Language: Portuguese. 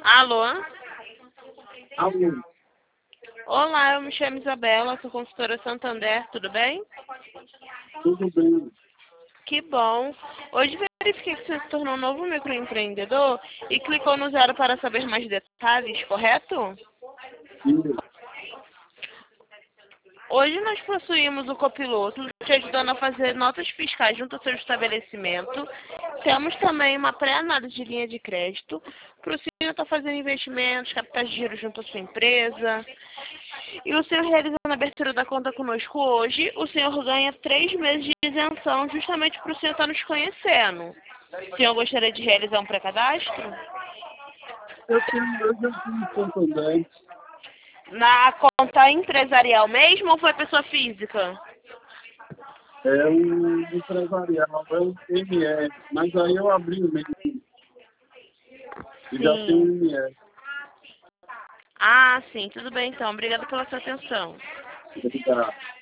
Alô? Alô, Olá, eu me chamo Isabela, sou consultora Santander, tudo bem? tudo bem? Que bom. Hoje verifiquei que você se tornou um novo microempreendedor e clicou no zero para saber mais detalhes, correto? Sim, Hoje nós possuímos o copiloto, te ajudando a fazer notas fiscais junto ao seu estabelecimento. Temos também uma pré-análise de linha de crédito para o senhor estar fazendo investimentos, capitais de giro junto à sua empresa. E o senhor realizando a abertura da conta conosco hoje, o senhor ganha 3 meses de isenção justamente para o senhor estar nos conhecendo. O senhor gostaria de realizar um pré-cadastro? eu já fui em Santander, Na conta empresarial mesmo ou foi pessoa física? é um empresarial, é um ME, mas aí eu abri o MEI e já tem um Sim. ME. Ah, sim, tudo bem então. Obrigada pela sua atenção. Obrigado.